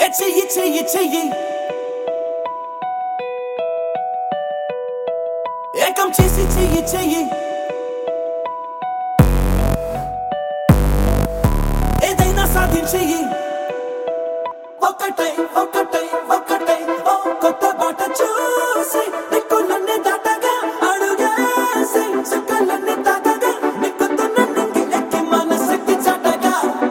చెయ్యి చెయ్యి చెయ్యి ఏకం చేసి చెయ్యి చెయ్యి ఏదైనా సాధించెయ్యి ఒక్కటై ఒక్కటై ఒక్కటై ఓ కొత్త బాట చూసి దిక్కులన్నీ దాటగా అడుగేసి సుఖాలన్నీ తాగగా నిక్కుతున్న నింగి ఎక్కి మనసుకి చాటగా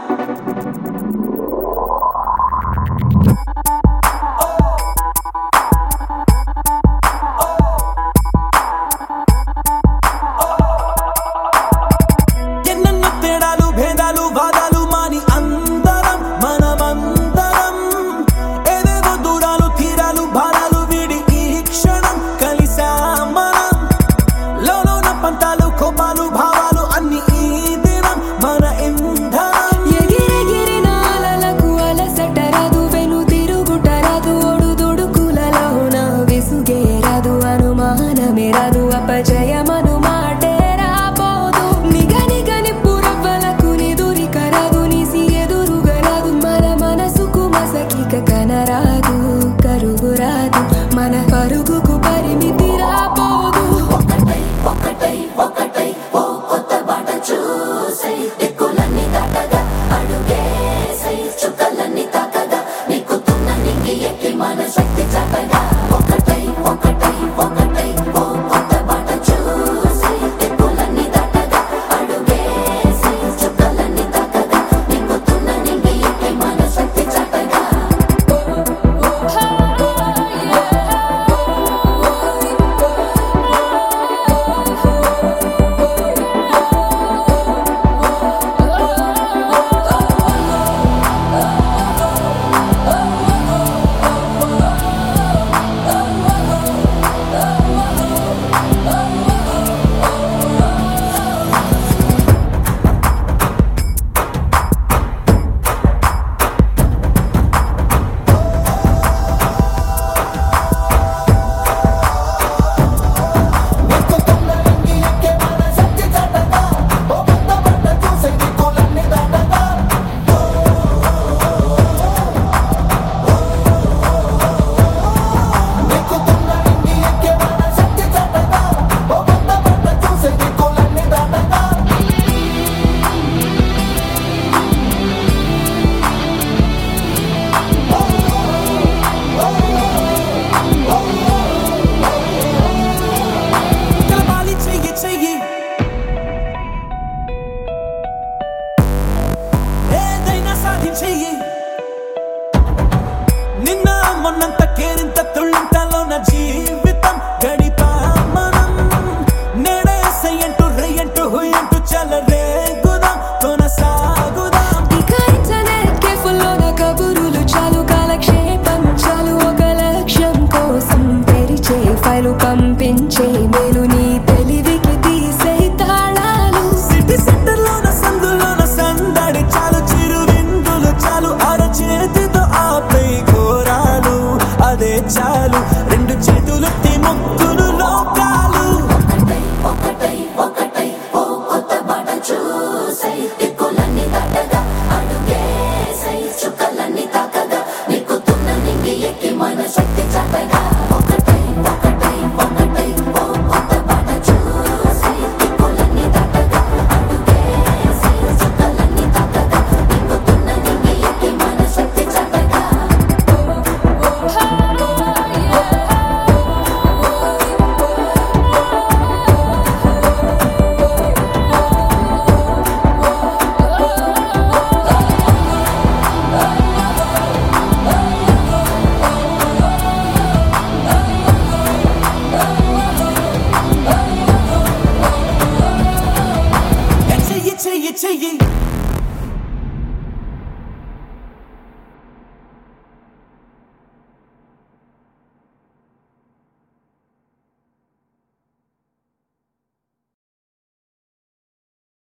ఎన్నెన్నో తేడాలు భేదాలు వాదాలు మాని అందరం మనమందరం ఏదేదో దూరాలు తీరాలు భారాలు వీడి ఈ క్షణం కలిసాం మనం లోలోన పంతాలు కోపాలు భావాలు అన్ని ఈ దినం మన ఇంధనం ఎగిరెగిరిన అలలకు అలసట రాదు వెను తిరుగుట రాదు ఒడుదొడుకులలోన విసుగే రాదు అనుమానమే రాదు అపజయమను మాటే రాబోదు నిగనిగని పురవ్వలకు నిదురిక రాదు నిసి ఎదురుగా రాదు మన మనసుకు మసకిక కనరాదు కరుగు రాదు మన పరుగుకు పరిమితి రాబోదు ఒకటై ఒకటై ఒకటై ఓ కొత్త బాట చూసై దిక్కులన్నీ దాటగా అడుగేసై చుక్కలన్నీ తాకగా నీకుతున్న నింగి ఎక్కి మన శక్తి చాటగా ఒకటై ఒకటై ఒకటై ఓ కొత్త బాట చూసై దిక్కులన్నీ దాటగా అడుగేసై చుక్కలన్నీ తాకగా నీకుతున్న నింగి ఎక్కి మన శక్తి చాటగా కలపాలి చెయ్యి చెయ్యి ఏదైనా సాధించెయ్యి నిన్న మొన్నంత కేరింత తుళ్ళింతలోన జీవితం గడిపాం మనం నేడే సయ్యంటూ రెయ్యంటూ హుయ్యంటూ చెలరేగుదాం కొనసాగుదాం ఇక ఇంటర్నెట్ కేఫ్లోన కబురులు చాలు కాలక్షేపం చాలు ఒక లక్ష్యం కోసం తెరిచే ఫైలు పంపించే మేలు నీ తెలివికి తీసే తాళాలు సిటీ సెంటర్లోన సందులోన సందడి చాలు చిరు విందులు చాలు అరచేతితో ఆపై ఘోరాలు అదే చాలు రెండు చేతులు ముక్కులు లోకాలు ఒకటై ఒకటై ఒకటై ఓ కొత్త బాట చూసై